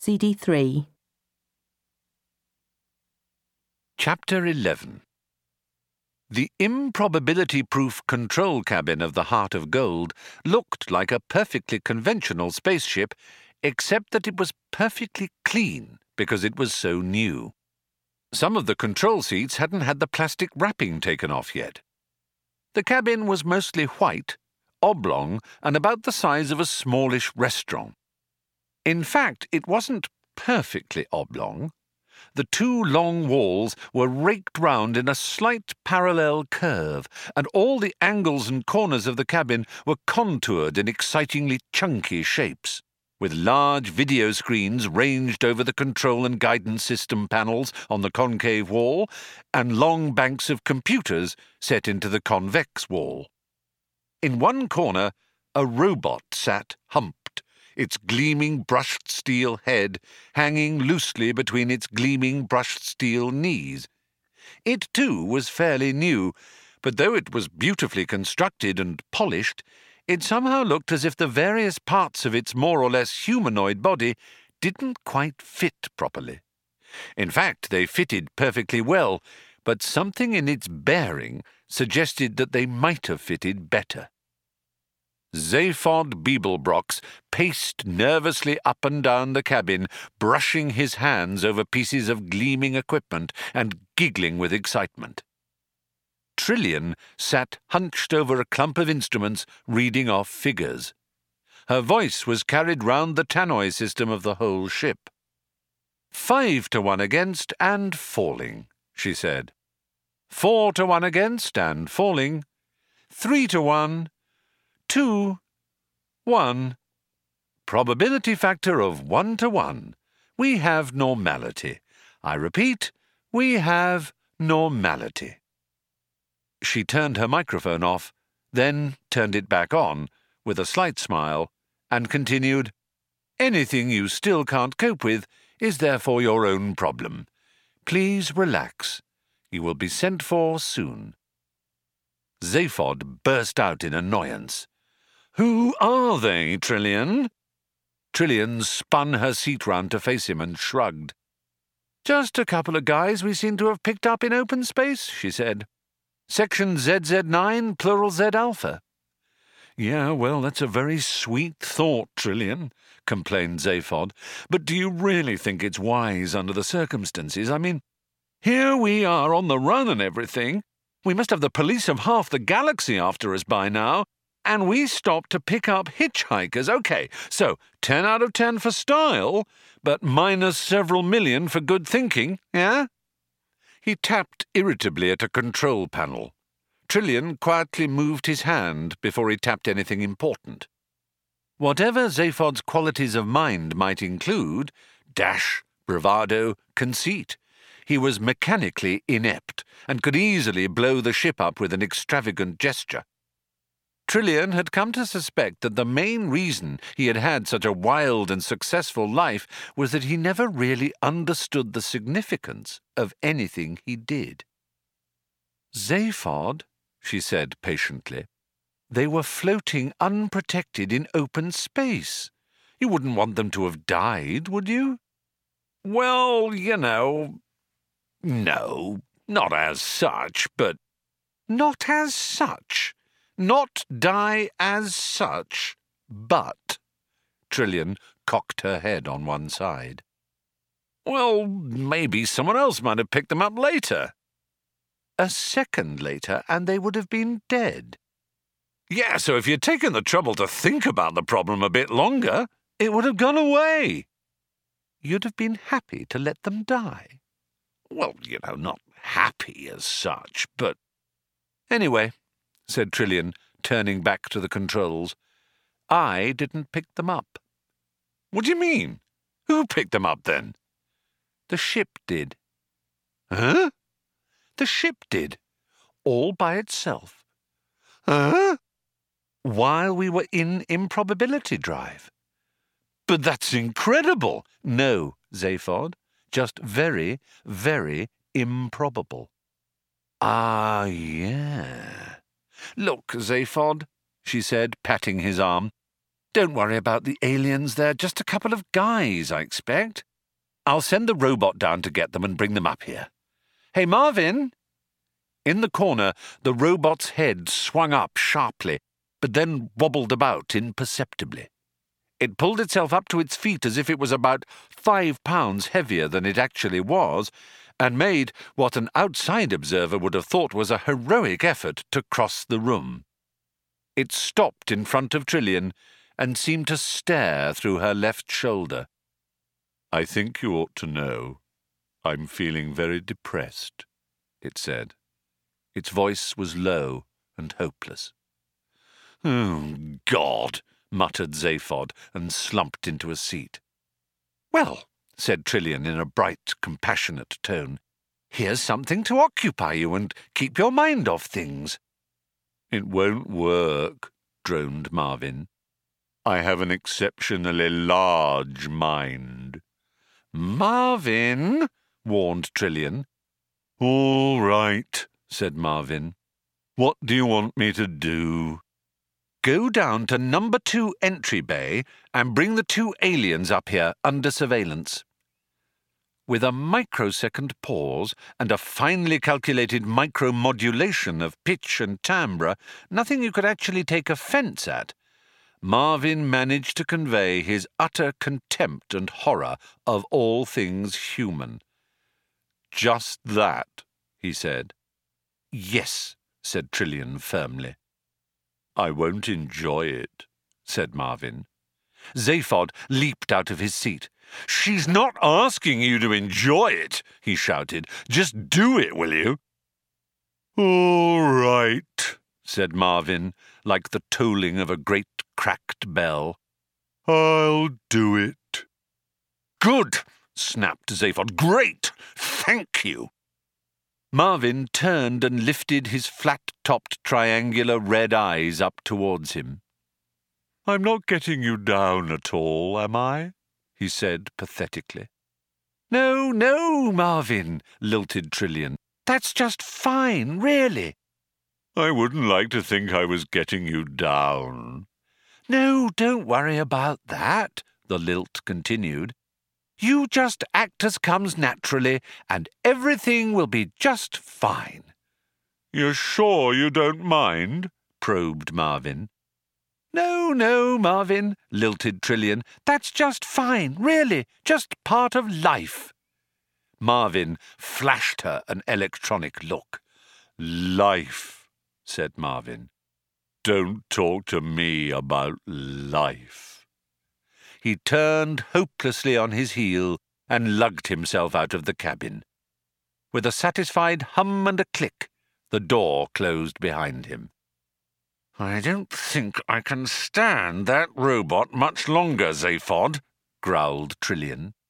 CD3. Chapter 11. The improbability-proof control cabin of the Heart of Gold looked like a perfectly conventional spaceship, except that it was perfectly clean because it was so new. Some of the control seats hadn't had the plastic wrapping taken off yet. The cabin was mostly white, oblong, and about the size of a smallish restaurant. In fact, it wasn't perfectly oblong. The two long walls were raked round in a slight parallel curve, and all the angles and corners of the cabin were contoured in excitingly chunky shapes, with large video screens ranged over the control and guidance system panels on the concave wall, and long banks of computers set into the convex wall. In one corner, a robot sat humped, its gleaming brushed steel head hanging loosely between its gleaming brushed steel knees. It, too, was fairly new, but though it was beautifully constructed and polished, it somehow looked as if the various parts of its more or less humanoid body didn't quite fit properly. In fact, they fitted perfectly well, but something in its bearing suggested that they might have fitted better. Zaphod Beeblebrox paced nervously up and down the cabin, brushing his hands over pieces of gleaming equipment and giggling with excitement. Trillian sat hunched over a clump of instruments, reading off figures. Her voice was carried round the tannoy system of the whole ship. 5 to 1 against and falling, she said. 4 to 1 against and falling. 3 to 1. 2, 1. Probability factor of 1 to 1. We have normality. I repeat, we have normality. She turned her microphone off, then turned it back on, with a slight smile, and continued, Anything you still can't cope with is therefore your own problem. Please relax. You will be sent for soon. Zaphod burst out in annoyance. Who are they, Trillian? Trillian spun her seat round to face him and shrugged. Just a couple of guys we seem to have picked up in open space, she said. Section ZZ9, plural Z Alpha. Yeah, well, that's a very sweet thought, Trillian, complained Zaphod. But do you really think it's wise under the circumstances? I mean, here we are on the run and everything. We must have the police of half the galaxy after us by now. And we stopped to pick up hitchhikers. Okay, so 10 out of 10 for style, but minus several million for good thinking, yeah? He tapped irritably at a control panel. Trillian quietly moved his hand before he tapped anything important. Whatever Zaphod's qualities of mind might include, dash, bravado, conceit, he was mechanically inept and could easily blow the ship up with an extravagant gesture. Trillian had come to suspect that the main reason he had had such a wild and successful life was that he never really understood the significance of anything he did. Zaphod, she said patiently, they were floating unprotected in open space. You wouldn't want them to have died, would you? Well, you know, no, not as such, but... Not as such? Not die as such, but... Trillian cocked her head on one side. Well, maybe someone else might have picked them up later. A second later, and they would have been dead. Yeah, so if you'd taken the trouble to think about the problem a bit longer, it would have gone away. You'd have been happy to let them die. Well, you know, not happy as such, but... Anyway, said Trillian, turning back to the controls, I didn't pick them up. What do you mean? Who picked them up, then? The ship did. Huh? The ship did. All by itself. Huh? While we were in improbability drive. But that's incredible. No, Zaphod, just very, very improbable. Ah, yeah. Look, Zaphod, she said, patting his arm. Don't worry about the aliens. They're just a couple of guys, I expect. I'll send the robot down to get them and bring them up here. Hey, Marvin! In the corner, the robot's head swung up sharply, but then wobbled about imperceptibly. It pulled itself up to its feet as if it was about 5 pounds heavier than it actually was, and made what an outside observer would have thought was a heroic effort to cross the room. It stopped in front of Trillian and seemed to stare through her left shoulder. "I think you ought to know. I'm feeling very depressed," it said. Its voice was low and hopeless. "Oh, God," muttered Zaphod, and slumped into a seat. "Well," said Trillian in a bright, compassionate tone, "here's something to occupy you and keep your mind off things." "It won't work," droned Marvin. "I have an exceptionally large mind." "Marvin," warned Trillian. "All right," said Marvin. "What do you want me to do?" "Go down to number 2 entry bay and bring the 2 aliens up here under surveillance." With a microsecond pause and a finely calculated micromodulation of pitch and timbre, nothing you could actually take offence at, Marvin managed to convey his utter contempt and horror of all things human. "Just that," he said. "Yes," said Trillian firmly. "I won't enjoy it," said Marvin. Zaphod leaped out of his seat. "She's not asking you to enjoy it," he shouted. "Just do it, will you?" "All right," said Marvin, like the tolling of a great cracked bell. "I'll do it." "Good," snapped Zaphod. "Great! Thank you." Marvin turned and lifted his flat-topped triangular red eyes up towards him. "I'm not getting you down at all, am I?" he said pathetically. "No, no, Marvin," lilted Trillian. "That's just fine, really." "I wouldn't like to think I was getting you down." "No, don't worry about that," the lilt continued. "You just act as comes naturally, and everything will be just fine." "You're sure you don't mind?" probed Marvin. "No, no, Marvin," lilted Trillian. "That's just fine, really, just part of life." Marvin flashed her an electronic look. "Life," said Marvin. "Don't talk to me about life." He turned hopelessly on his heel and lugged himself out of the cabin. With a satisfied hum and a click, the door closed behind him. "I don't think I can stand that robot much longer, Zaphod," growled Trillian.